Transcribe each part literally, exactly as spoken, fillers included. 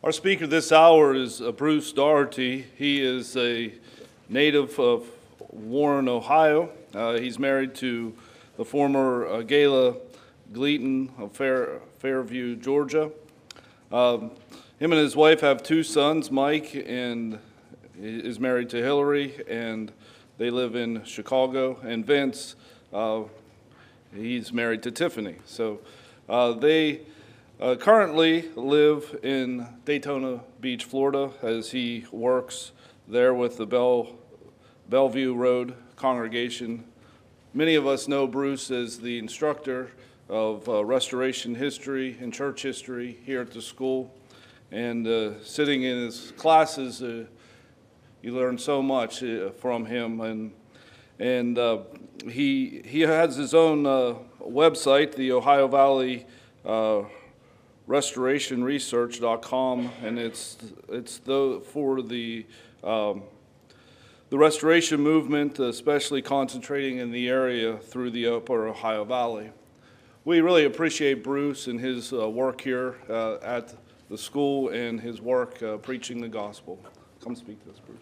Our speaker this hour is uh, Bruce Doherty. He is a native of Warren, Ohio. Uh, he's married to the former uh, Gayla Gleaton of Fair, Fairview, Georgia. Um, him and his wife have two sons, Mike, and he is married to Hillary, and they live in Chicago. And Vince, uh, he's married to Tiffany. So uh, they Uh, currently live in Daytona Beach, Florida, as he works there with the Bell, Bellevue Road congregation. Many of us know Bruce as the instructor of uh, restoration history and church history here at the school. And uh, sitting in his classes, uh, you learn so much uh, from him. And, and uh, he, he has his own uh, website, the Ohio Valley uh, restoration research dot com, and it's it's the for the um, the restoration movement, especially concentrating in the area through the Upper Ohio Valley. We really appreciate Bruce and his uh, work here uh, at the school and his work uh, preaching the gospel. Come speak to us, Bruce.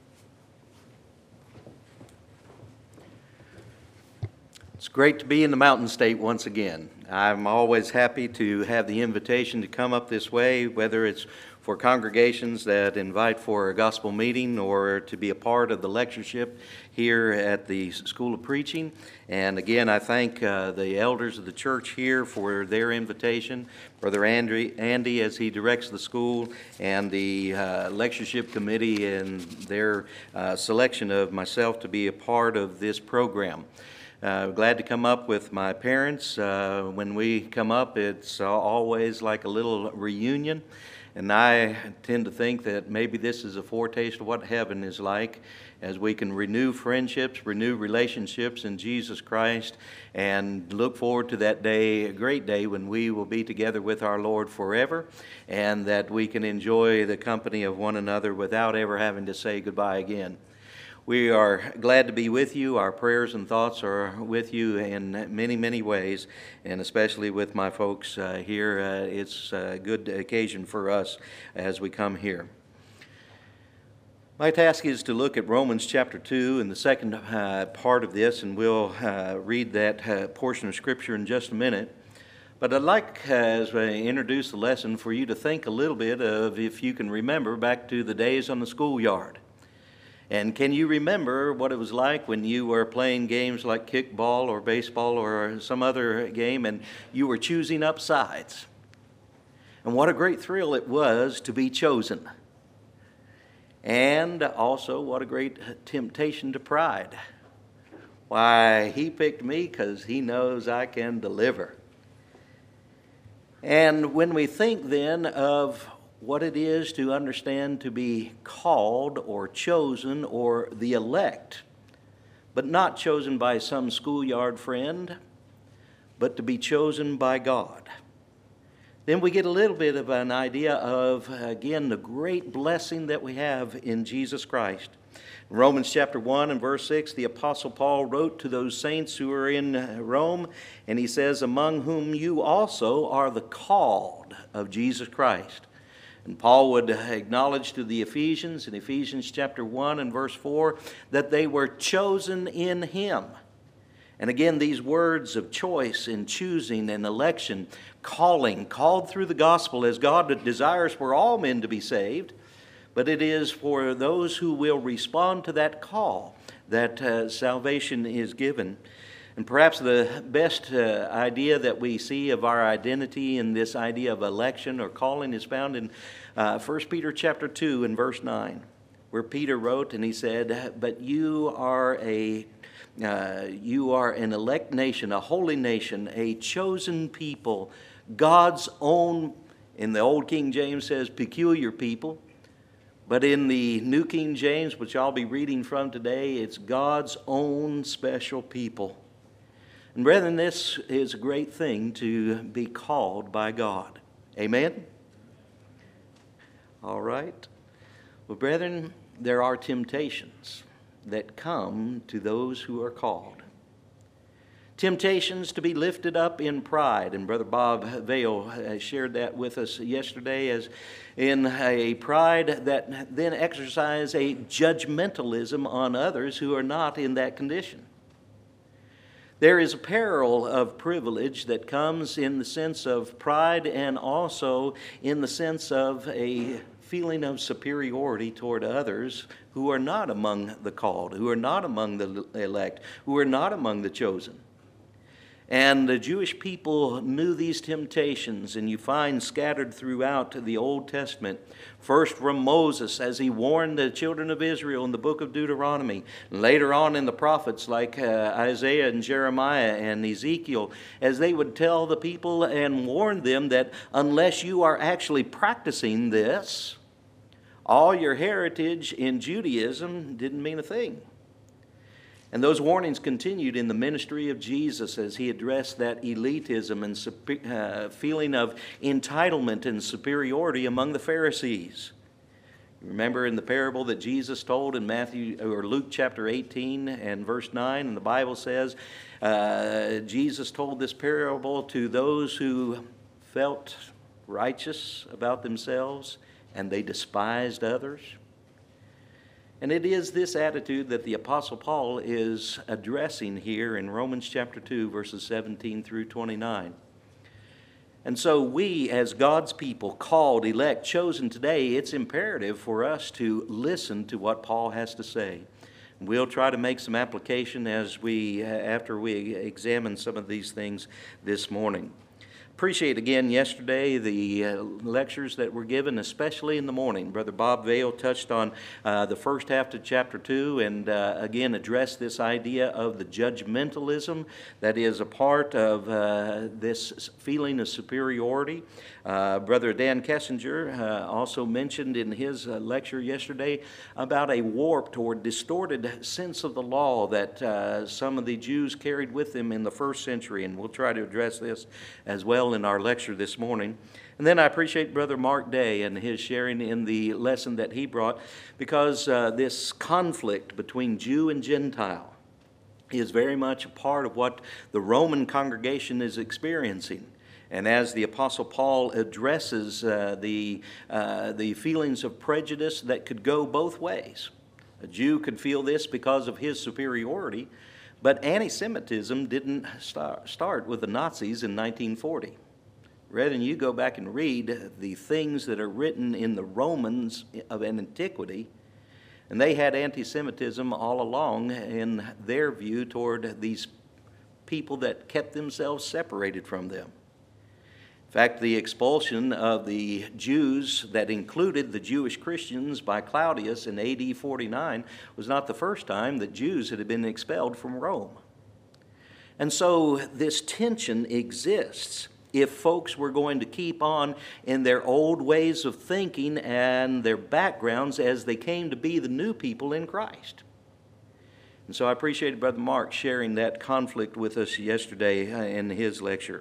It's great to be in the Mountain State once again. I'm always happy to have the invitation to come up this way, whether it's for congregations that invite for a gospel meeting or to be a part of the lectureship here at the School of Preaching. And again, I thank uh, the elders of the church here for their invitation, Brother Andy, Andy as he directs the school, and the uh, lectureship committee and their uh, selection of myself to be a part of this program. Uh, glad to come up with my parents. Uh, when we come up, it's uh, always like a little reunion, and I tend to think that maybe this is a foretaste of what heaven is like, as we can renew friendships, renew relationships in Jesus Christ, and look forward to that day, a great day, when we will be together with our Lord forever, and that we can enjoy the company of one another without ever having to say goodbye again. We are glad to be with you. Our prayers and thoughts are with you in many, many ways, and especially with my folks uh, here. Uh, it's a good occasion for us as we come here. My task is to look at Romans chapter two and the second uh, part of this, and we'll uh, read that uh, portion of Scripture in just a minute. But I'd like, uh, as I introduce the lesson, for you to think a little bit of, if you can remember, back to the days on the schoolyard. And can you remember what it was like when you were playing games like kickball or baseball or some other game, and you were choosing up sides? And what a great thrill it was to be chosen. And also what a great temptation to pride. Why, he picked me because he knows I can deliver. And when we think then of what it is to understand to be called or chosen or the elect, but not chosen by some schoolyard friend, but to be chosen by God, then we get a little bit of an idea of, again, the great blessing that we have in Jesus Christ. In Romans chapter one and verse six, the Apostle Paul wrote to those saints who are in Rome, and he says, among whom you also are the called of Jesus Christ. And Paul would acknowledge to the Ephesians in Ephesians chapter one and verse four that they were chosen in him. And again, these words of choice and choosing and election, calling, called through the gospel, as God desires for all men to be saved, but it is for those who will respond to that call that uh, salvation is given. And perhaps the best uh, idea that we see of our identity in this idea of election or calling is found in uh, First Peter chapter two and verse nine, where Peter wrote, and he said, but you are a uh, you are an elect nation, a holy nation, a chosen people, God's own, in the old King James says peculiar people, but in the New King James, which I'll be reading from today, it's God's own special people. And brethren, this is a great thing to be called by God. Amen? All right. Well, brethren, there are temptations that come to those who are called. Temptations to be lifted up in pride, and Brother Bob Vale shared that with us yesterday, as in a pride that then exercise a judgmentalism on others who are not in that condition. There is a peril of privilege that comes in the sense of pride and also in the sense of a feeling of superiority toward others who are not among the called, who are not among the elect, who are not among the chosen. And the Jewish people knew these temptations, and you find scattered throughout the Old Testament. First from Moses, as he warned the children of Israel in the book of Deuteronomy. Later on in the prophets like uh, Isaiah and Jeremiah and Ezekiel, as they would tell the people and warn them that unless you are actually practicing this, all your heritage in Judaism didn't mean a thing. And those warnings continued in the ministry of Jesus as he addressed that elitism and super, uh, feeling of entitlement and superiority among the Pharisees. Remember in the parable that Jesus told in Matthew or Luke chapter eighteen and verse nine, and the Bible says uh, Jesus told this parable to those who felt righteous about themselves and they despised others. And it is this attitude that the Apostle Paul is addressing here in Romans chapter two, verses seventeen through twenty-nine. And so we, as God's people, called, elect, chosen today, it's imperative for us to listen to what Paul has to say. We'll try to make some application as we, after we examine some of these things this morning. Appreciate again yesterday the uh, lectures that were given, especially in the morning. Brother Bob Vale touched on uh, the first half of chapter two and uh, again addressed this idea of the judgmentalism that is a part of uh, this feeling of superiority. Uh, Brother Dan Kessinger uh, also mentioned in his uh, lecture yesterday about a warped or distorted sense of the law that uh, some of the Jews carried with them in the first century, and we'll try to address this as well in our lecture this morning. And then I appreciate Brother Mark Day and his sharing in the lesson that he brought, because uh, this conflict between Jew and Gentile is very much a part of what the Roman congregation is experiencing. And as the Apostle Paul addresses uh, the, uh, the feelings of prejudice that could go both ways. A Jew could feel this because of his superiority, but anti-Semitism didn't start, start with the Nazis in nineteen forty. Rather than you go back and read the things that are written in the Romans of antiquity, and they had anti-Semitism all along in their view toward these people that kept themselves separated from them. In fact, the expulsion of the Jews that included the Jewish Christians by Claudius in A D forty-nine was not the first time that Jews had been expelled from Rome. And so this tension exists if folks were going to keep on in their old ways of thinking and their backgrounds as they came to be the new people in Christ. And so I appreciated Brother Mark sharing that conflict with us yesterday in his lecture.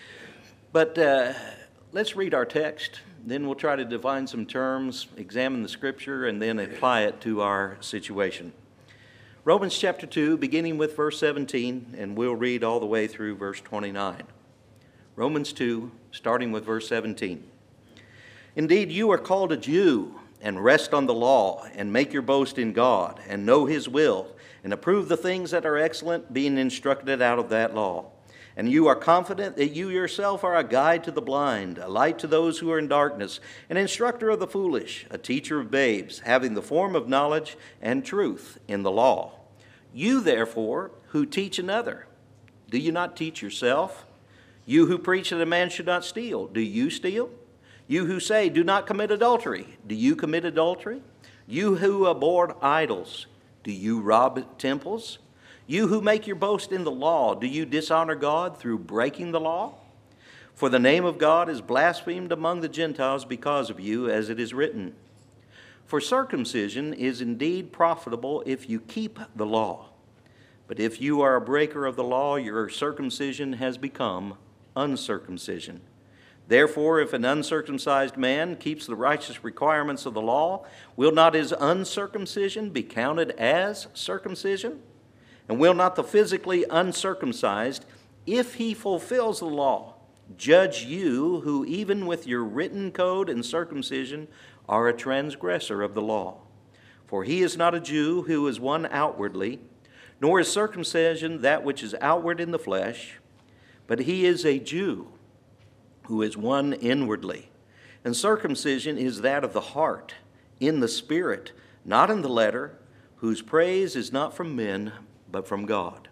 But uh, let's read our text, then we'll try to define some terms, examine the Scripture, and then apply it to our situation. Romans chapter two, beginning with verse seventeen, and we'll read all the way through verse twenty-nine. Romans two, starting with verse seventeen. Indeed, you are called a Jew, and rest on the law, and make your boast in God, and know His will, and approve the things that are excellent, being instructed out of that law. And you are confident that you yourself are a guide to the blind, a light to those who are in darkness, an instructor of the foolish, a teacher of babes, having the form of knowledge and truth in the law. You, therefore, who teach another, do you not teach yourself? You who preach that a man should not steal, do you steal? You who say, do not commit adultery, do you commit adultery? You who abhor idols, do you rob temples? You who make your boast in the law, do you dishonor God through breaking the law? For the name of God is blasphemed among the Gentiles because of you, as it is written. For circumcision is indeed profitable if you keep the law. But if you are a breaker of the law, your circumcision has become uncircumcision. Therefore, if an uncircumcised man keeps the righteous requirements of the law, will not his uncircumcision be counted as circumcision? And will not the physically uncircumcised, if he fulfills the law, judge you, who even with your written code and circumcision are a transgressor of the law? For he is not a Jew who is one outwardly, nor is circumcision that which is outward in the flesh, but he is a Jew who is one inwardly. And circumcision is that of the heart, in the spirit, not in the letter, whose praise is not from men, but from God.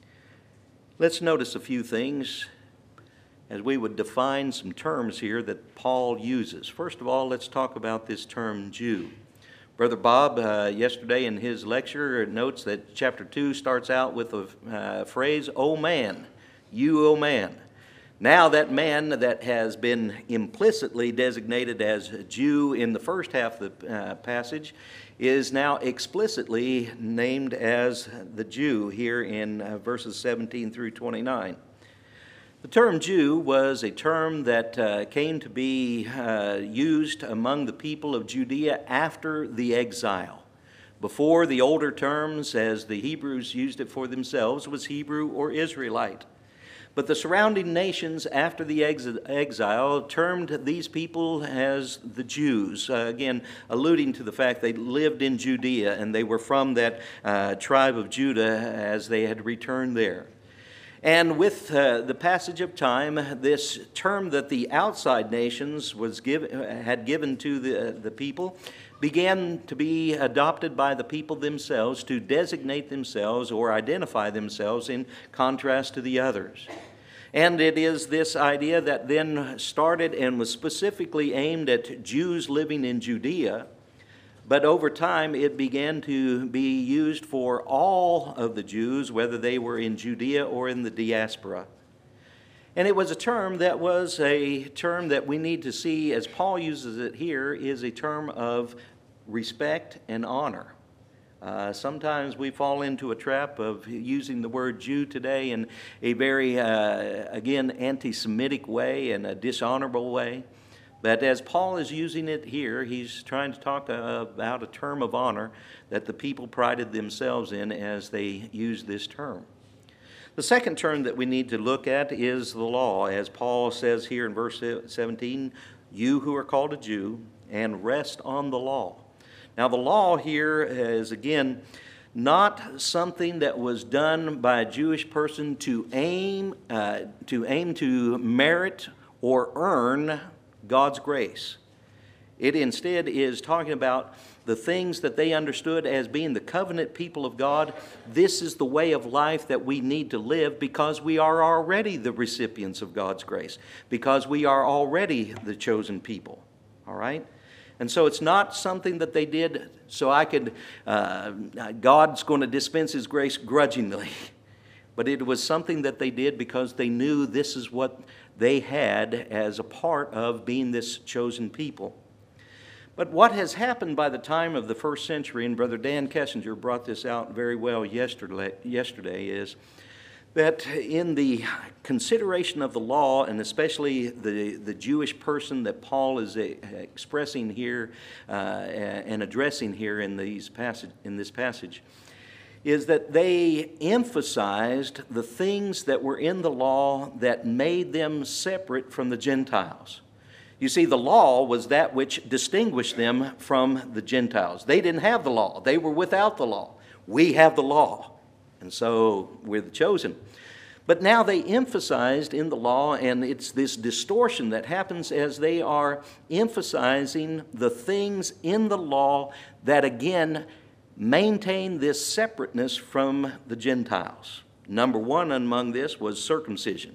Let's notice a few things as we would define some terms here that Paul uses. First of all, let's talk about this term Jew. Brother Bob, uh, yesterday in his lecture, notes that chapter two starts out with a uh, phrase, "O man, you, O man." Now that man that has been implicitly designated as a Jew in the first half of the uh, passage is now explicitly named as the Jew here in uh, verses seventeen through twenty-nine. The term Jew was a term that uh, came to be uh, used among the people of Judea after the exile. Before, the older terms, as the Hebrews used it for themselves, was Hebrew or Israelite. But the surrounding nations after the exile termed these people as the Jews, uh, again, alluding to the fact they lived in Judea and they were from that uh, tribe of Judah as they had returned there. And with uh, the passage of time, this term that the outside nations was give, had given to the, the people began to be adopted by the people themselves to designate themselves or identify themselves in contrast to the others. And it is this idea that then started and was specifically aimed at Jews living in Judea, but over time it began to be used for all of the Jews, whether they were in Judea or in the diaspora. And it was a term that was a term that we need to see, as Paul uses it here, is a term of respect and honor. Uh, sometimes we fall into a trap of using the word Jew today in a very, uh, again, anti-Semitic way and a dishonorable way. But as Paul is using it here, he's trying to talk uh, about a term of honor that the people prided themselves in as they used this term. The second term that we need to look at is the law. As Paul says here in verse seventeen, you who are called a Jew, and rest on the law. Now the law here is, again, not something that was done by a Jewish person to aim, uh, to aim to merit or earn God's grace. It instead is talking about the things that they understood as being the covenant people of God. This is the way of life that we need to live because we are already the recipients of God's grace, because we are already the chosen people. All right? And so it's not something that they did so I could, uh, God's going to dispense His grace grudgingly. But it was something that they did because they knew this is what they had as a part of being this chosen people. But what has happened by the time of the first century, and Brother Dan Kessinger brought this out very well yesterday, yesterday is that in the consideration of the law, and especially the, the Jewish person that Paul is uh, expressing here uh, and addressing here in, these passage, in this passage, is that they emphasized the things that were in the law that made them separate from the Gentiles. You see, the law was that which distinguished them from the Gentiles. They didn't have the law. They were without the law. We have the law, and so we're the chosen. But now they emphasized in the law, and it's this distortion that happens as they are emphasizing the things in the law that, again, maintain this separateness from the Gentiles. Number one among this was circumcision.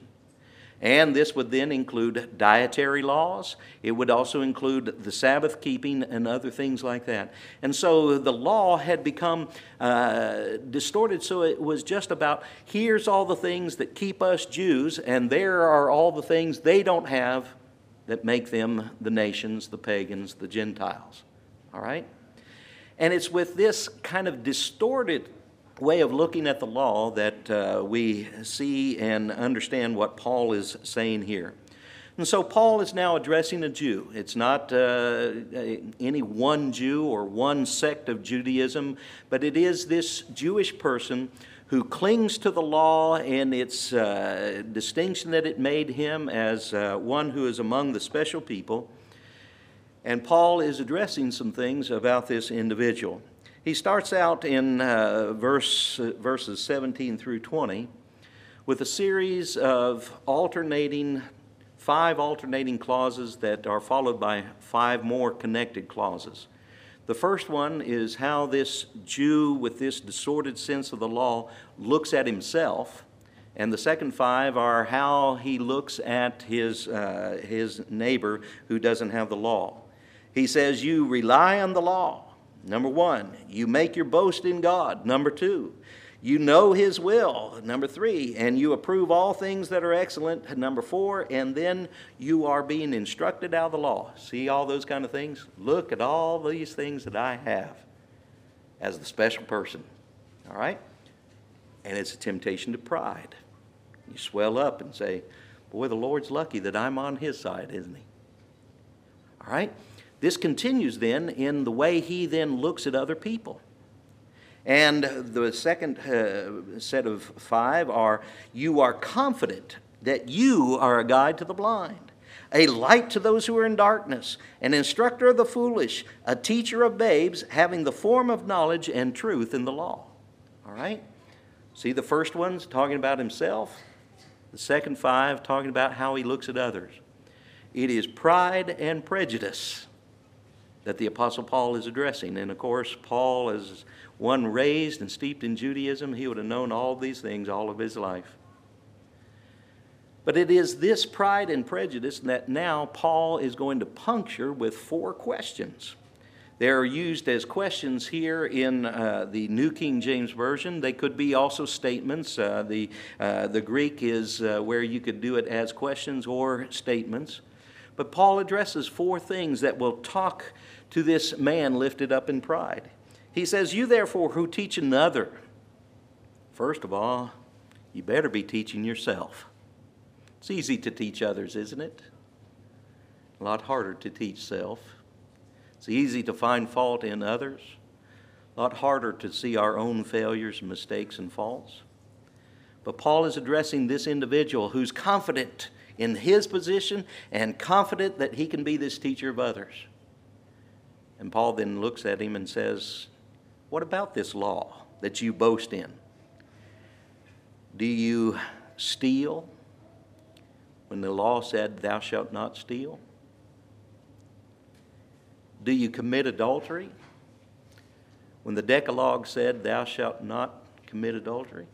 And this would then include dietary laws. It would also include the Sabbath keeping and other things like that. And so the law had become uh, distorted, so it was just about, here's all the things that keep us Jews, and there are all the things they don't have that make them the nations, the pagans, the Gentiles. All right? And it's with this kind of distorted way of looking at the law that uh, we see and understand what Paul is saying here. And so Paul is now addressing a Jew. It's not uh, any one Jew or one sect of Judaism, but it is this Jewish person who clings to the law and its uh, distinction that it made him as uh, one who is among the special people. And Paul is addressing some things about this individual. He starts out in uh, verse, uh, verses seventeen through twenty with a series of alternating, five alternating clauses that are followed by five more connected clauses. The first one is how this Jew with this distorted sense of the law looks at himself. And the second five are how he looks at his, uh, his neighbor who doesn't have the law. He says, you rely on the law. Number one, you make your boast in God. Number two, you know His will. Number three, and you approve all things that are excellent. Number four, and then you are being instructed out of the law. See all those kind of things? Look at all these things that I have as the special person. All right? And it's a temptation to pride. You swell up and say, boy, the Lord's lucky that I'm on His side, isn't He? All right? This continues then in the way he then looks at other people. And the second uh, set of five are, you are confident that you are a guide to the blind, a light to those who are in darkness, an instructor of the foolish, a teacher of babes, having the form of knowledge and truth in the law. All right? See, the first one's talking about himself. The second five talking about how he looks at others. It is pride and prejudice that the Apostle Paul is addressing. And of course, Paul, as one raised and steeped in Judaism, he would have known all these things all of his life. But it is this pride and prejudice that now Paul is going to puncture with four questions. They are used as questions here in uh, the New King James Version. They could be also statements. Uh, the, uh, the Greek is uh, where you could do it as questions or statements. But Paul addresses four things that will talk to this man lifted up in pride. He says, you therefore who teach another, first of all, you better be teaching yourself. It's easy to teach others, isn't it? A lot harder to teach self. It's easy to find fault in others. A lot harder to see our own failures, mistakes, and faults. But Paul is addressing this individual who's confident in his position and confident that he can be this teacher of others. And Paul then looks at him and says, what about this law that you boast in? Do you steal when the law said thou shalt not steal? Do you commit adultery when the Decalogue said thou shalt not commit adultery?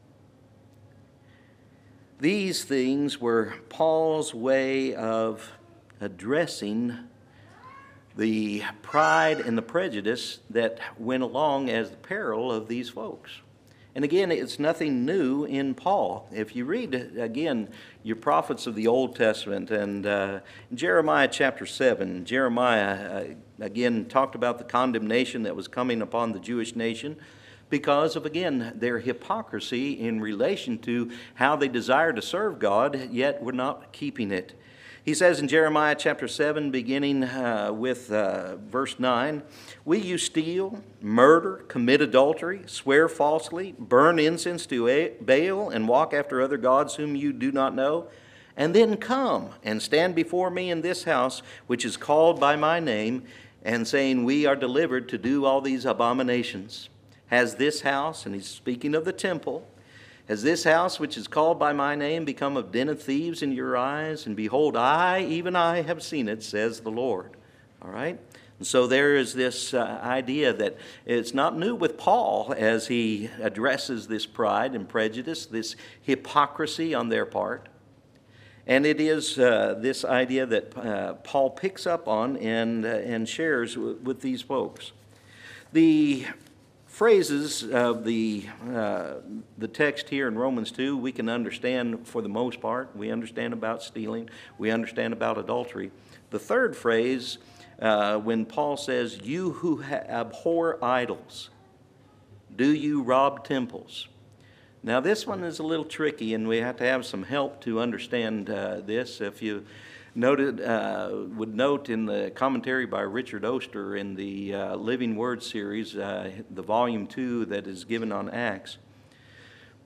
These things were Paul's way of addressing the pride and the prejudice that went along as the peril of these folks. And again, it's nothing new in Paul. If you read, again, your prophets of the Old Testament and uh, Jeremiah chapter seven, Jeremiah, uh, again, talked about the condemnation that was coming upon the Jewish nation because of, again, their hypocrisy in relation to how they desire to serve God, yet were not keeping it. He says in Jeremiah chapter seven, beginning uh, with uh, verse nine, will you steal, murder, commit adultery, swear falsely, burn incense to Baal, and walk after other gods whom you do not know? And then come and stand before me in this house, which is called by my name, and saying, we are delivered to do all these abominations. Has this house, and he's speaking of the temple, has this house, which is called by my name, become a den of thieves in your eyes? And behold, I, even I, have seen it, says the Lord. All right? And so there is this uh, idea that it's not new with Paul as he addresses this pride and prejudice, this hypocrisy on their part. And it is uh, this idea that uh, Paul picks up on and, uh, and shares w- with these folks. The phrases of the, uh, the text here in Romans two, we can understand for the most part. We understand about stealing. We understand about adultery. The third phrase, uh, when Paul says, you who ha- abhor idols, do you rob temples? Now this one is a little tricky, and we have to have some help to understand uh, this. If you noted, uh, would note in the commentary by Richard Oster in the uh, Living Word series, uh, the volume two that is given on Acts,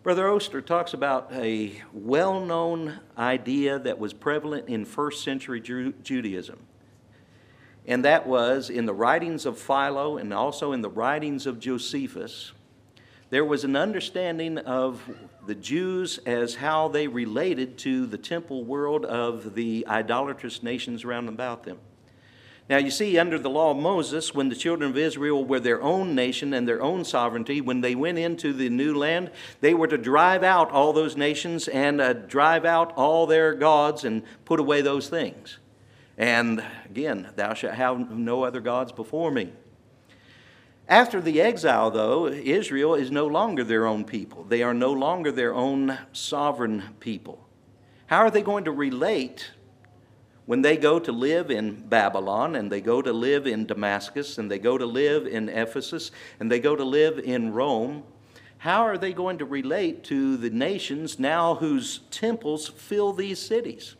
Brother Oster talks about a well-known idea that was prevalent in first century Ju- Judaism. And that was in the writings of Philo and also in the writings of Josephus, there was an understanding of the Jews as how they related to the temple world of the idolatrous nations round about them. Now you see, under the law of Moses, when the children of Israel were their own nation and their own sovereignty, when they went into the new land, they were to drive out all those nations and uh, drive out all their gods and put away those things. And again, thou shalt have no other gods before me. After the exile, though, Israel is no longer their own people. They are no longer their own sovereign people. How are they going to relate when they go to live in Babylon, and they go to live in Damascus, and they go to live in Ephesus, and they go to live in Rome? How are they going to relate to the nations now whose temples fill these cities?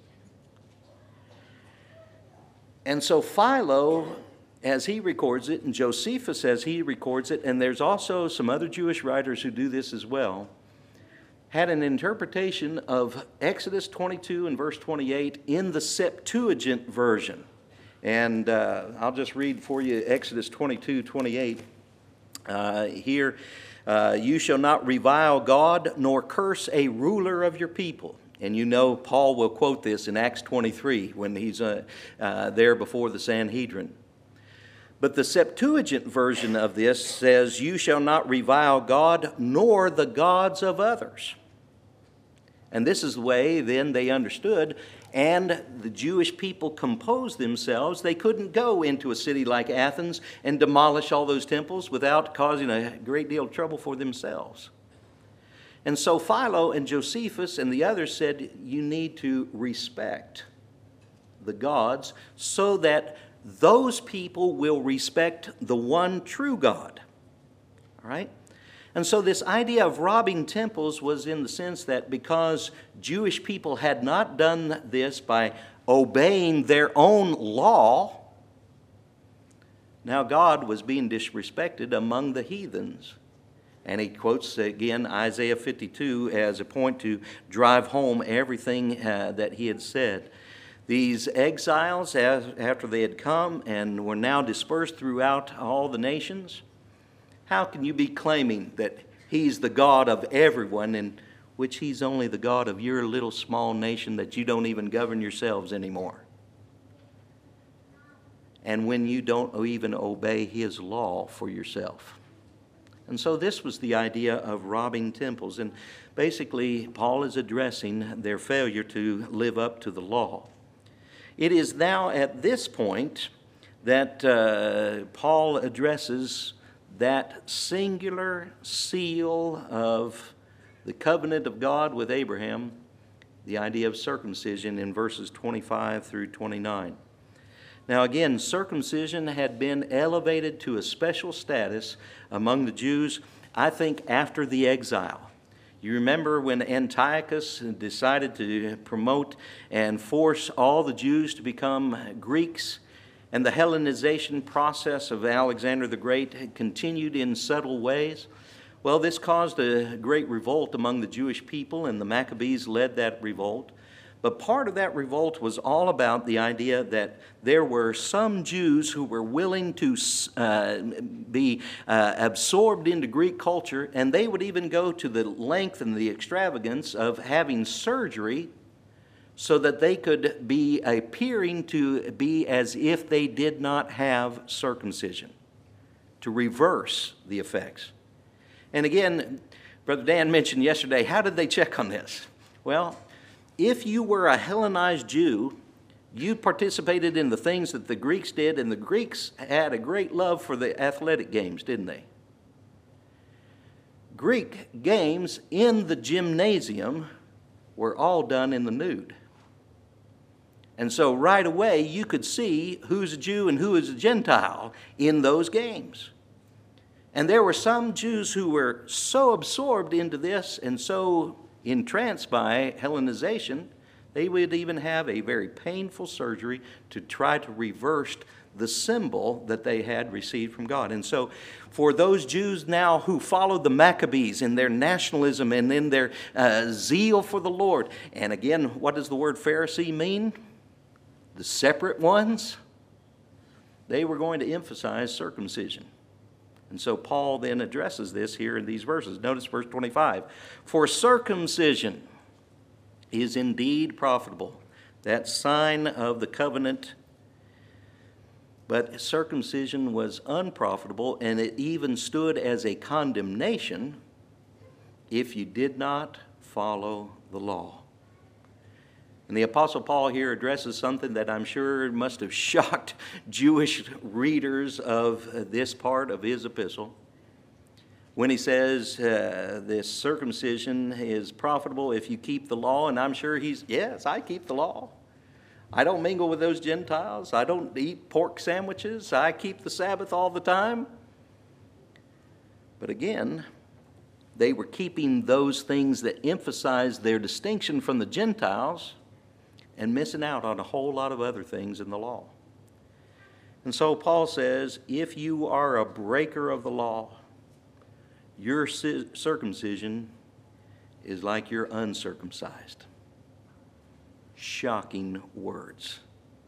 And so Philo, as he records it, and Josephus as he records it, and there's also some other Jewish writers who do this as well, had an interpretation of Exodus twenty-two and verse twenty-eight in the Septuagint version. And uh, I'll just read for you Exodus twenty-two, twenty-eight. Uh, here, uh, you shall not revile God nor curse a ruler of your people. And you know Paul will quote this in Acts twenty-three when he's uh, uh, there before the Sanhedrin. But the Septuagint version of this says, you shall not revile God nor the gods of others. And this is the way then they understood, and the Jewish people composed themselves. They couldn't go into a city like Athens and demolish all those temples without causing a great deal of trouble for themselves. And so Philo and Josephus and the others said, you need to respect the gods so that those people will respect the one true God. All right? And so this idea of robbing temples was in the sense that because Jewish people had not done this by obeying their own law, now God was being disrespected among the heathens. And he quotes again Isaiah fifty-two as a point to drive home everything uh, that he had said. These exiles, as, after they had come and were now dispersed throughout all the nations, how can you be claiming that he's the God of everyone, in which he's only the God of your little small nation that you don't even govern yourselves anymore? And when you don't even obey his law for yourself. And so this was the idea of robbing temples. And basically, Paul is addressing their failure to live up to the law. It is now at this point that uh, Paul addresses that singular seal of the covenant of God with Abraham, the idea of circumcision in verses twenty-five through twenty-nine. Now again, circumcision had been elevated to a special status among the Jews, I think, after the exile. You remember when Antiochus decided to promote and force all the Jews to become Greeks, and the Hellenization process of Alexander the Great had continued in subtle ways? Well, this caused a great revolt among the Jewish people, and the Maccabees led that revolt. But part of that revolt was all about the idea that there were some Jews who were willing to uh, be uh, absorbed into Greek culture, and they would even go to the length and the extravagance of having surgery so that they could be appearing to be as if they did not have circumcision, to reverse the effects. And again, Brother Dan mentioned yesterday, how did they check on this? Well, if you were a Hellenized Jew, you participated in the things that the Greeks did, and the Greeks had a great love for the athletic games, didn't they? Greek games in the gymnasium were all done in the nude. And so right away you could see who's a Jew and who is a Gentile in those games. And there were some Jews who were so absorbed into this and so entranced by Hellenization They would even have a very painful surgery to try to reverse the symbol that they had received from God. And so for those Jews now who followed the Maccabees in their nationalism and in their uh, zeal for the Lord, and again, what does the word Pharisee mean? The separate ones. They were going to emphasize circumcision. And so Paul then addresses this here in these verses. Notice verse twenty-five. For circumcision is indeed profitable, that sign of the covenant. But circumcision was unprofitable, and it even stood as a condemnation if you did not follow the law. And the Apostle Paul here addresses something that I'm sure must have shocked Jewish readers of this part of his epistle. When he says uh, this circumcision is profitable if you keep the law, and I'm sure he's, yes, I keep the law. I don't mingle with those Gentiles. I don't eat pork sandwiches. I keep the Sabbath all the time. But again, they were keeping those things that emphasized their distinction from the Gentiles and missing out on a whole lot of other things in the law. And so Paul says, if you are a breaker of the law, your circumcision is like you're uncircumcised. Shocking words.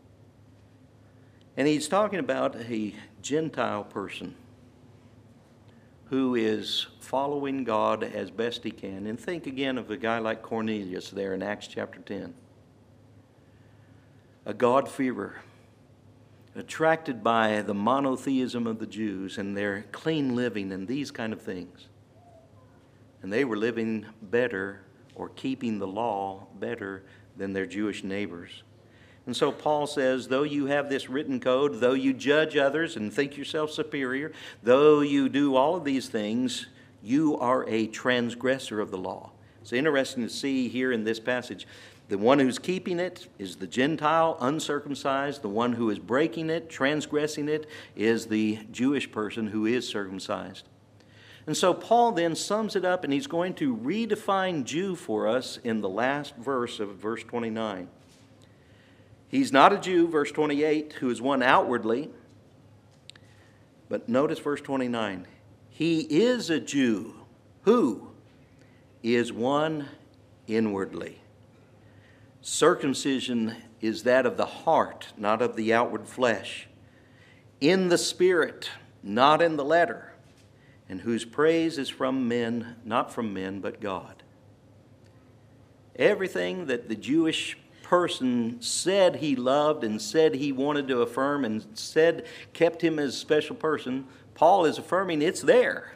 And he's talking about a Gentile person who is following God as best he can. And think again of a guy like Cornelius there in Acts chapter ten. A God-fearer, attracted by the monotheism of the Jews and their clean living and these kind of things. And they were living better or keeping the law better than their Jewish neighbors. And so Paul says, though you have this written code, though you judge others and think yourself superior, though you do all of these things, you are a transgressor of the law. It's interesting to see here in this passage, the one who's keeping it is the Gentile, uncircumcised. The one who is breaking it, transgressing it, is the Jewish person who is circumcised. And so Paul then sums it up, and he's going to redefine Jew for us in the last verse of verse twenty-nine. He's not a Jew, verse twenty-eight, who is one outwardly. But notice verse twenty-nine. He is a Jew who is one inwardly. Circumcision is that of the heart, not of the outward flesh. In the spirit, not in the letter. And whose praise is from men, not from men, but God. Everything that the Jewish person said he loved and said he wanted to affirm and said kept him as a special person, Paul is affirming it's there.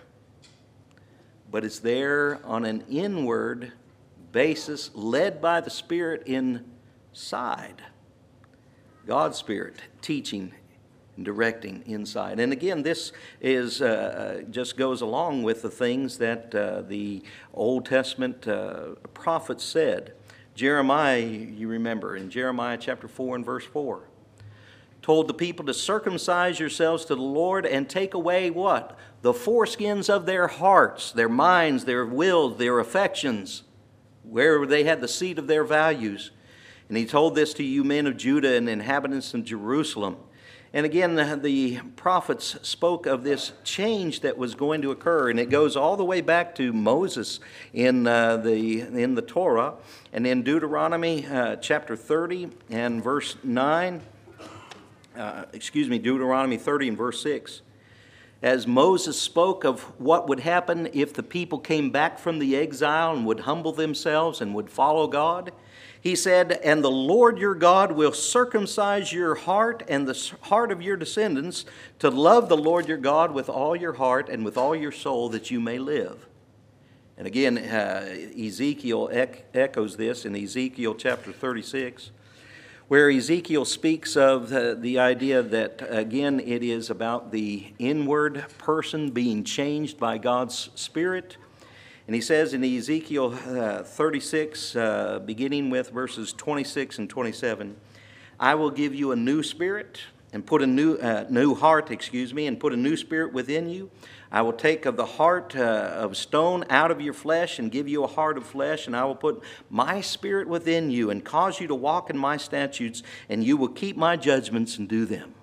But it's there on an inward basis, led by the Spirit inside. God's Spirit teaching and directing inside. And again, this is uh, just goes along with the things that uh, the Old Testament uh, prophets said. Jeremiah, you remember, in Jeremiah chapter four and verse four, told the people to circumcise yourselves to the Lord and take away what? The foreskins of their hearts, their minds, their wills, their affections, where they had the seat of their values. And he told this to you men of Judah and inhabitants of Jerusalem. And again, the prophets spoke of this change that was going to occur, and it goes all the way back to Moses in uh, the in the Torah, and in Deuteronomy uh, chapter thirty and verse nine. Uh, excuse me, Deuteronomy thirty and verse six. As Moses spoke of what would happen if the people came back from the exile and would humble themselves and would follow God, he said, "And the Lord your God will circumcise your heart and the heart of your descendants to love the Lord your God with all your heart and with all your soul, that you may live." And again, uh, Ezekiel ec- echoes this in Ezekiel chapter thirty-six, where Ezekiel speaks of the, the idea that, again, it is about the inward person being changed by God's Spirit. And he says in Ezekiel uh, thirty-six, uh, beginning with verses twenty-six and twenty-seven, "I will give you a new spirit, and put a new uh, new heart, excuse me, and put a new spirit within you. I will take of the heart uh, of stone out of your flesh and give you a heart of flesh, and I will put my spirit within you and cause you to walk in my statutes, and you will keep my judgments and do them.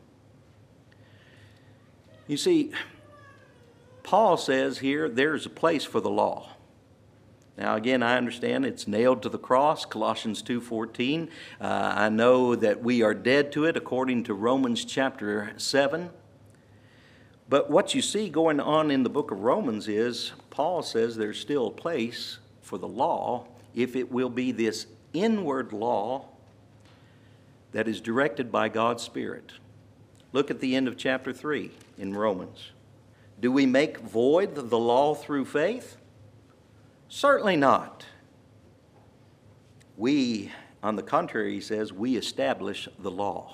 You see, Paul says here there's a place for the law. Now, again, I understand it's nailed to the cross, Colossians two fourteen. Uh, I know that we are dead to it according to Romans chapter seven. But what you see going on in the book of Romans is Paul says there's still a place for the law if it will be this inward law that is directed by God's Spirit. Look at the end of chapter three in Romans. Do we make void the law through faith? Certainly not. We, on the contrary, he says, we establish the law.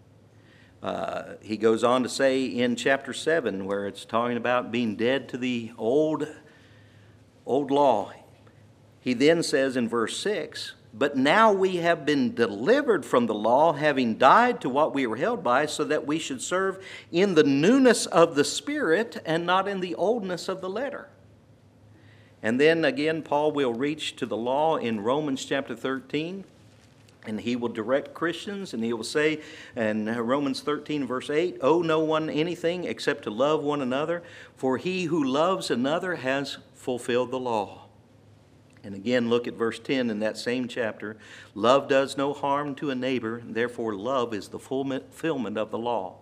Uh, he goes on to say in chapter seven, where it's talking about being dead to the old, old law, he then says in verse six, but now we have been delivered from the law, having died to what we were held by, so that we should serve in the newness of the Spirit and not in the oldness of the letter. And then again, Paul will reach to the law in Romans chapter thirteen, and he will direct Christians, and he will say in Romans thirteen, verse eight, owe no one anything except to love one another, for he who loves another has fulfilled the law. And again, look at verse ten in that same chapter. Love does no harm to a neighbor, therefore love is the fulfillment of the law.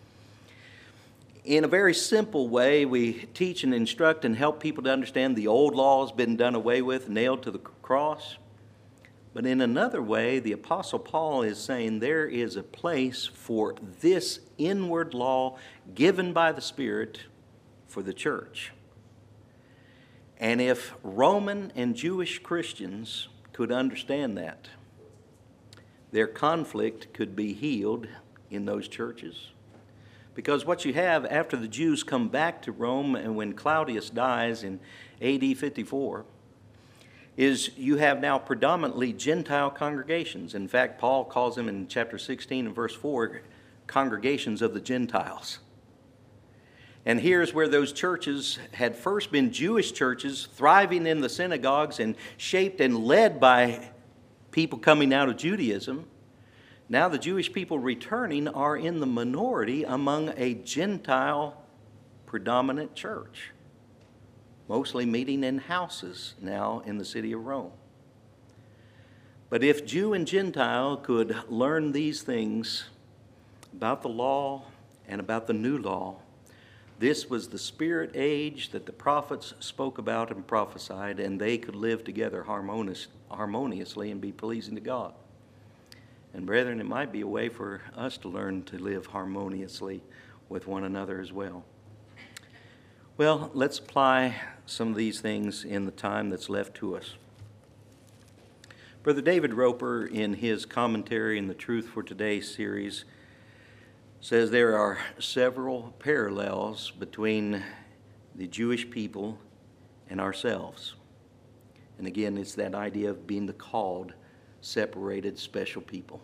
In a very simple way, we teach and instruct and help people to understand the old law has been done away with, nailed to the cross. But in another way, the Apostle Paul is saying there is a place for this inward law given by the Spirit for the church. And if Roman and Jewish Christians could understand that, their conflict could be healed in those churches. Because what you have after the Jews come back to Rome and when Claudius dies in A D fifty-four is you have now predominantly Gentile congregations. In fact, Paul calls them in chapter sixteen and verse four congregations of the Gentiles. And here's where those churches had first been Jewish churches thriving in the synagogues and shaped and led by people coming out of Judaism. Now the Jewish people returning are in the minority among a Gentile predominant church, mostly meeting in houses now in the city of Rome. But if Jew and Gentile could learn these things about the law and about the new law, this was the spirit age that the prophets spoke about and prophesied, and they could live together harmonious, harmoniously and be pleasing to God. And brethren, it might be a way for us to learn to live harmoniously with one another as well. Well, let's apply some of these things in the time that's left to us. Brother David Roper, in his commentary in the Truth for Today series, says there are several parallels between the Jewish people and ourselves. And again, it's that idea of being the called, separated, special people.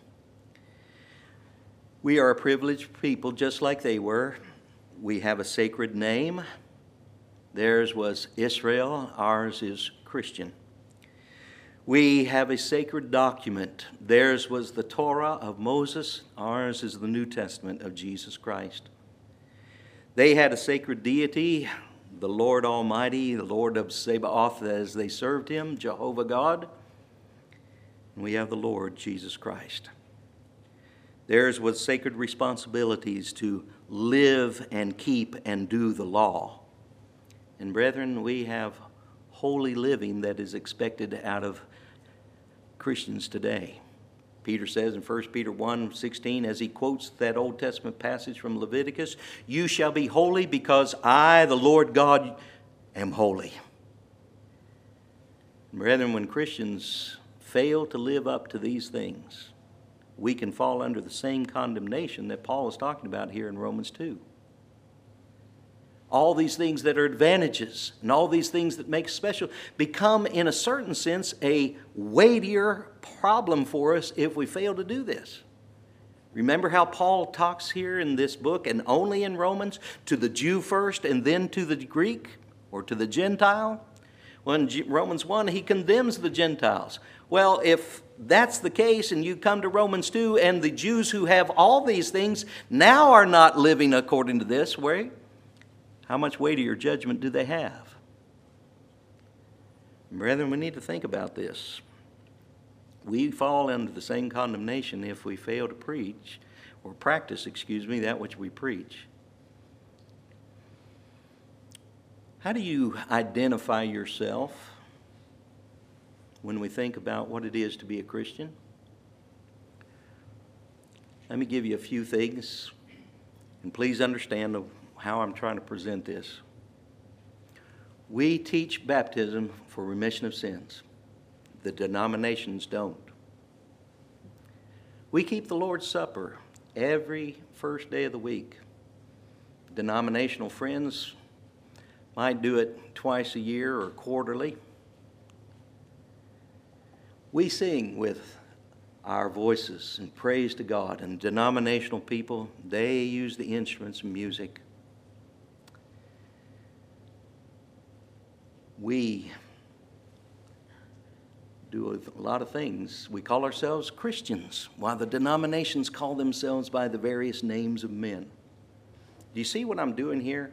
We are a privileged people just like they were. We have a sacred name. Theirs was Israel, ours is Christian. We have a sacred document. Theirs was the Torah of Moses, ours is the New Testament of Jesus Christ. They had a sacred deity, the Lord Almighty, the Lord of Sabaoth as they served him, Jehovah God. And we have the Lord Jesus Christ. Theirs was sacred responsibilities to live and keep and do the law. And brethren, we have holy living that is expected out of Christians today. Peter says in First Peter one sixteen, as he quotes that Old Testament passage from Leviticus, you shall be holy because I, the Lord God, am holy. And brethren, when Christians fail to live up to these things, we can fall under the same condemnation that Paul is talking about here in Romans two. All these things that are advantages and all these things that make special become, in a certain sense, a weightier problem for us if we fail to do this. Remember how Paul talks here in this book, and only in Romans, to the Jew first and then to the Greek or to the Gentile? Well, in Romans one, he condemns the Gentiles. Well, if that's the case and you come to Romans two and the Jews who have all these things now are not living according to this way, how much weightier judgment do they have? Brethren, we need to think about this. We fall under the same condemnation if we fail to preach or practice, excuse me, that which we preach. How do you identify yourself when we think about what it is to be a Christian? Let me give you a few things, and please understand how I'm trying to present this. We teach baptism for remission of sins. The denominations don't. We keep the Lord's Supper every first day of the week. Denominational friends might do it twice a year or quarterly. We sing with our voices and praise to God, and denominational people, they use the instruments and music. We do a lot of things. We call ourselves Christians, while the denominations call themselves by the various names of men. Do you see what I'm doing here?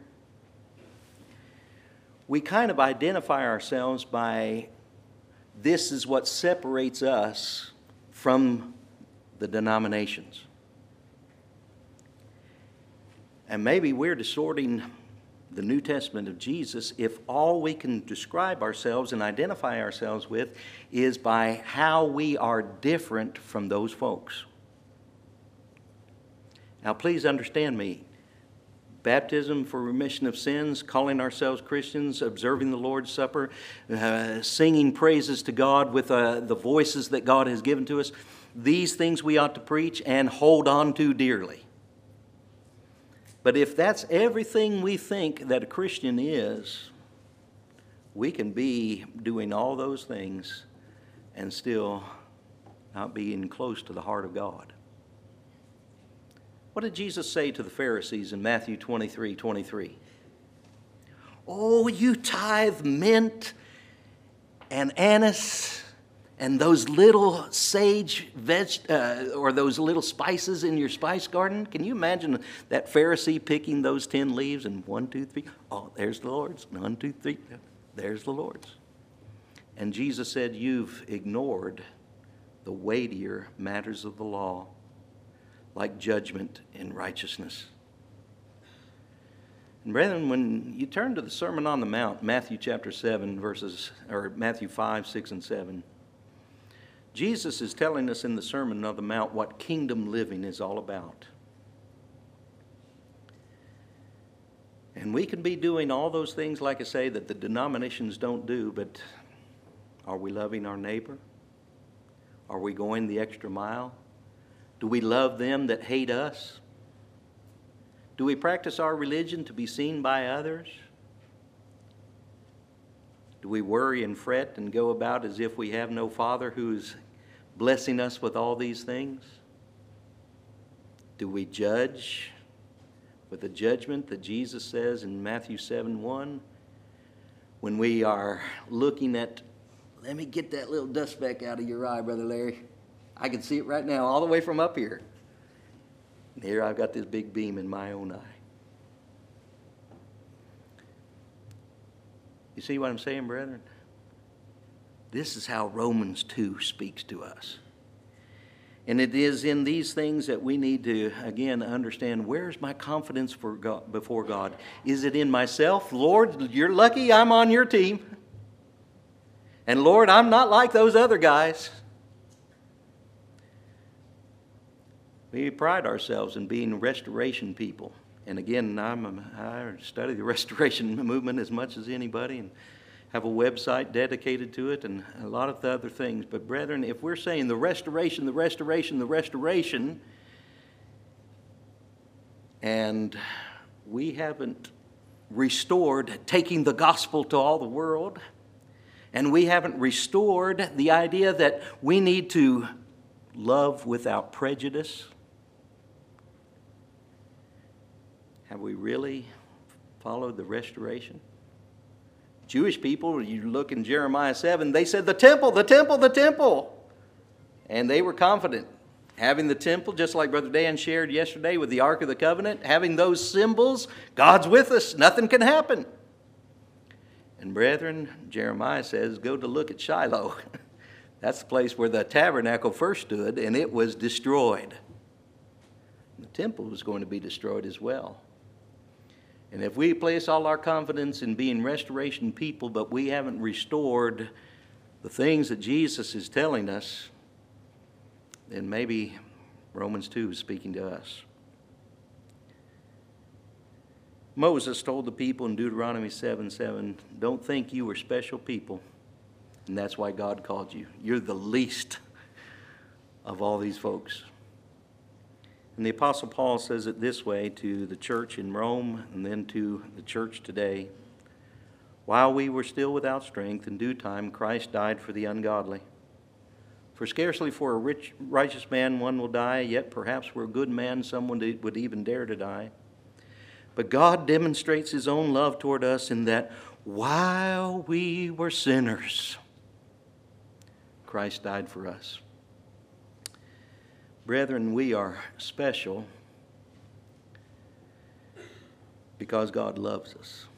We kind of identify ourselves by this is what separates us from the denominations. And maybe we're distorting the New Testament of Jesus if all we can describe ourselves and identify ourselves with is by how we are different from those folks. Now, please understand me. Baptism for remission of sins, calling ourselves Christians, observing the Lord's Supper, uh, singing praises to God with uh, the voices that God has given to us, these things we ought to preach and hold on to dearly. But if that's everything we think that a Christian is, we can be doing all those things and still not being close to the heart of God. What did Jesus say to the Pharisees in Matthew twenty-three twenty-three? Oh, you tithe mint and anise and those little sage veg uh, or those little spices in your spice garden. Can you imagine that Pharisee picking those ten leaves and one, two, three? Oh, there's the Lord's. One, two, three. There's the Lord's. And Jesus said, you've ignored the weightier matters of the law, like judgment and righteousness. And brethren, when you turn to the Sermon on the Mount, Matthew chapter seven, verses, or Matthew five, six, and seven, Jesus is telling us in the Sermon on the Mount what kingdom living is all about. And we can be doing all those things, like I say, that the denominations don't do, but are we loving our neighbor? Are we going the extra mile? Do we love them that hate us? Do we practice our religion to be seen by others? Do we worry and fret and go about as if we have no Father who is blessing us with all these things? Do we judge with the judgment that Jesus says in Matthew seven one? When we are looking at, let me get that little dust speck out of your eye, Brother Larry. I can see it right now, all the way from up here. And here I've got this big beam in my own eye. You see what I'm saying, brethren? This is how Romans two speaks to us. And it is in these things that we need to, again, understand, where's my confidence for God, before God? Is it in myself? Lord, you're lucky I'm on your team. And Lord, I'm not like those other guys. We pride ourselves in being restoration people. And again, I'm, I study the restoration movement as much as anybody and have a website dedicated to it and a lot of the other things. But brethren, if we're saying the restoration, the restoration, the restoration, and we haven't restored taking the gospel to all the world, and we haven't restored the idea that we need to love without prejudice, Have we really followed the restoration? Jewish people, you look in Jeremiah seven, they said, the temple, the temple, the temple. And they were confident. Having the temple, just like Brother Dan shared yesterday with the Ark of the Covenant, having those symbols, God's with us, nothing can happen. And brethren, Jeremiah says, go to look at Shiloh. That's the place where the tabernacle first stood, and it was destroyed. The temple was going to be destroyed as well. And if we place all our confidence in being restoration people, but we haven't restored the things that Jesus is telling us, then maybe Romans two is speaking to us. Moses told the people in Deuteronomy seven seven, don't think you were special people, and that's why God called you. You're the least of all these folks. And the Apostle Paul says it this way to the church in Rome and then to the church today. While we were still without strength, in due time Christ died for the ungodly. For scarcely for a rich, righteous man one will die, yet perhaps for a good man someone would even dare to die. But God demonstrates his own love toward us in that while we were sinners, Christ died for us. Brethren, we are special because God loves us.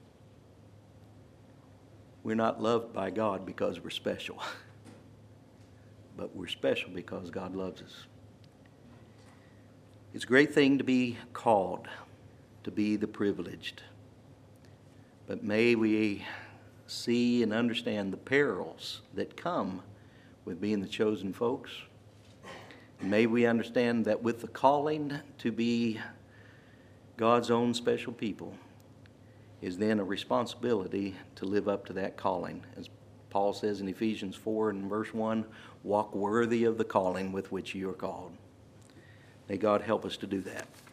We're not loved by God because we're special. But we're special because God loves us. It's a great thing to be called, to be the privileged. But may we see and understand the perils that come with being the chosen folks. And may we understand that with the calling to be God's own special people is then a responsibility to live up to that calling. As Paul says in Ephesians four and verse one, walk worthy of the calling with which you are called. May God help us to do that.